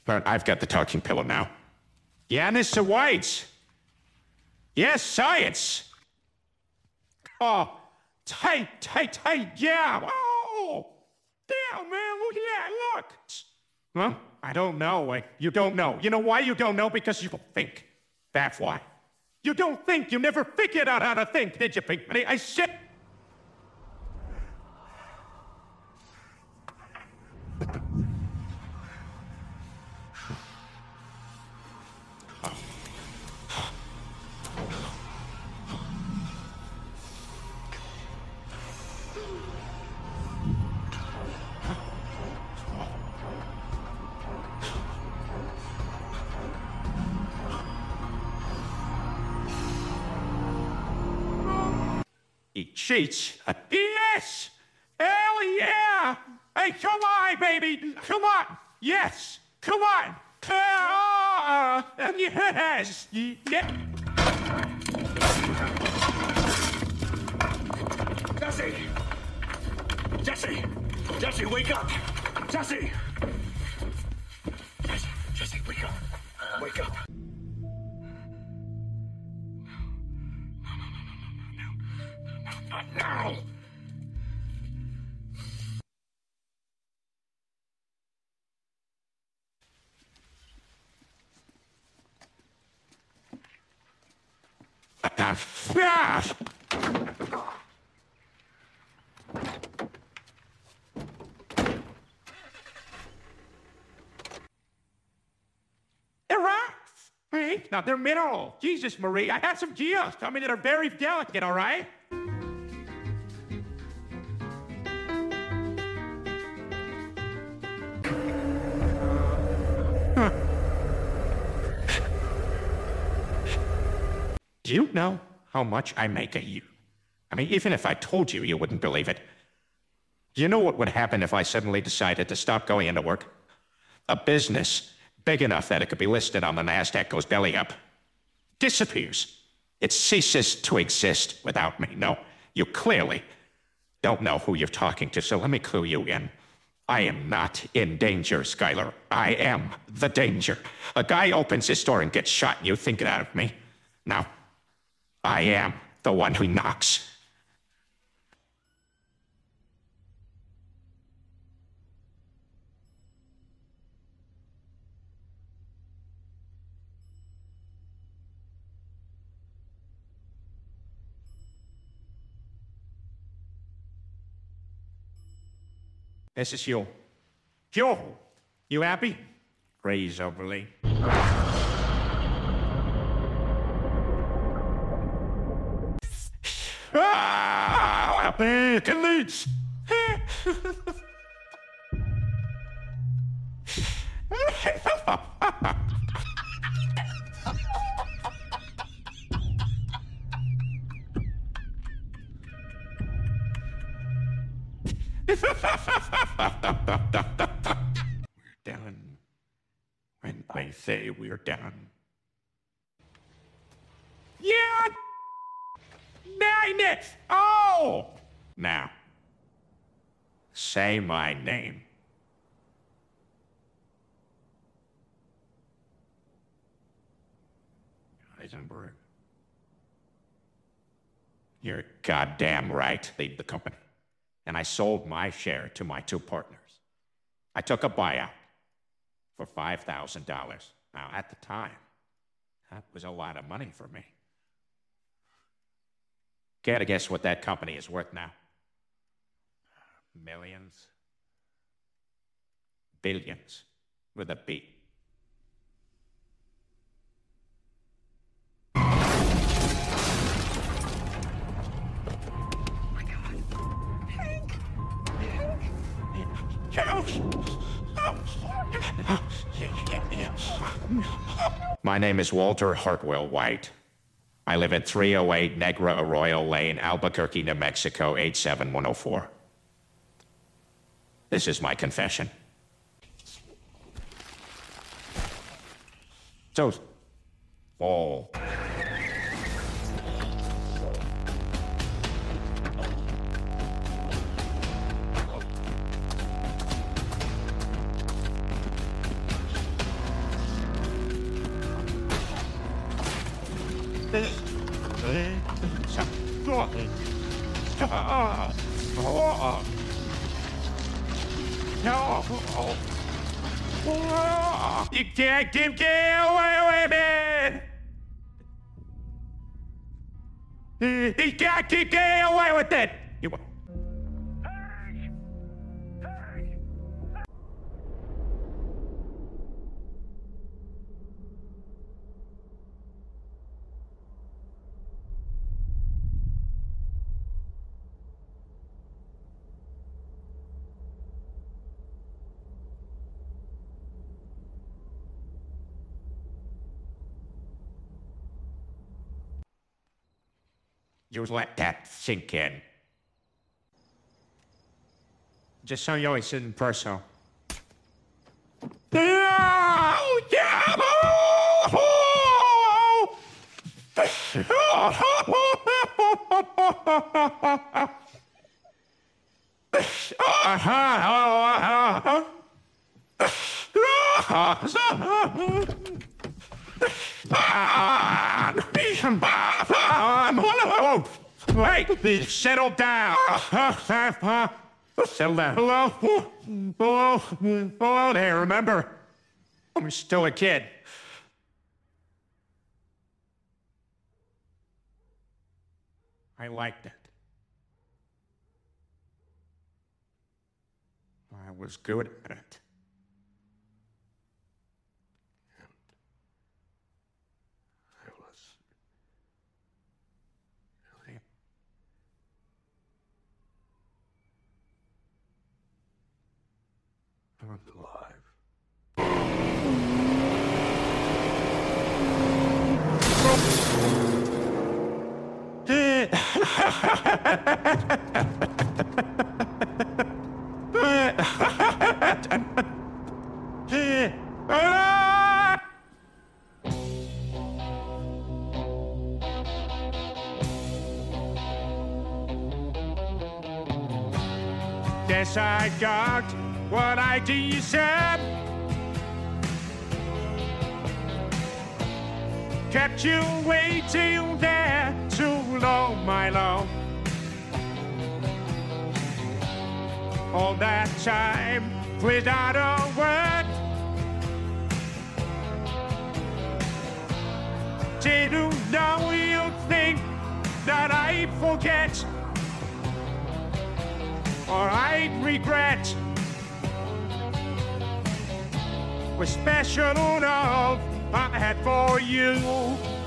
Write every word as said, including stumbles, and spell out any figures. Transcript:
But I've got the talking pillow now. Yeah, Mister White. Yes, science. Oh, tight, tight, tight, yeah. Oh, damn, man, look at that, look. Well, I don't know. I, you don't know. You know why you don't know? Because you don't think. That's why. You don't think. You never figured out how to think, did you, Pinkman? I said... He cheats. Uh, yes! Hell yeah! Hey, come on, baby! Come on! Yes! Come on! Uh, yes! Yeah. Jesse! Jesse! Jesse, wake up! Jesse! Jesse, Jesse, wake up! Wake up! Not now! Yeah. They're rocks. Hey, now they're mineral. Jesus, Marie, I had some geos. I mean, they're very delicate, all right? Do you know how much I make a year? I mean, even if I told you, you wouldn't believe it. Do you know what would happen if I suddenly decided to stop going into work? A business big enough that it could be listed on the NASDAQ goes belly up. Disappears. It ceases to exist without me. No, you clearly don't know who you're talking to, so let me clue you in. I am not in danger, Skylar. I am the danger. A guy opens his door and gets shot, and you think that of me. Now, I am the one who knocks. This is you. You! You happy? Praise overly. Ah! Back and leads! We're done when they say we're done. Yeah! Nine it! Oh! Now, say my name. Eisenberg. You're goddamn right. Leave the company. And I sold my share to my two partners. I took a buyout for five thousand dollars. Now, at the time, that was a lot of money for me. Care to guess what that company is worth now? Millions? Billions, with a B. My name is Walter Hartwell White. I live at three oh eight Negra Arroyo Lane, Albuquerque, New Mexico, eight seven one oh four. This is my confession. So, fall. You can't get, get away with it! You can't get, get away with it! You... You let that sink in. Just so you always in person. Wait, settle down. Settle down. Hello? Hello? Hello there, remember? I'm still a kid. I liked it. I was good at it. I'm alive. Guess I got what I deserve. Kept you waiting there too long, my love. All that time without a word. Didn't know you'd think that I'd forget or I'd regret. With special love I had for you.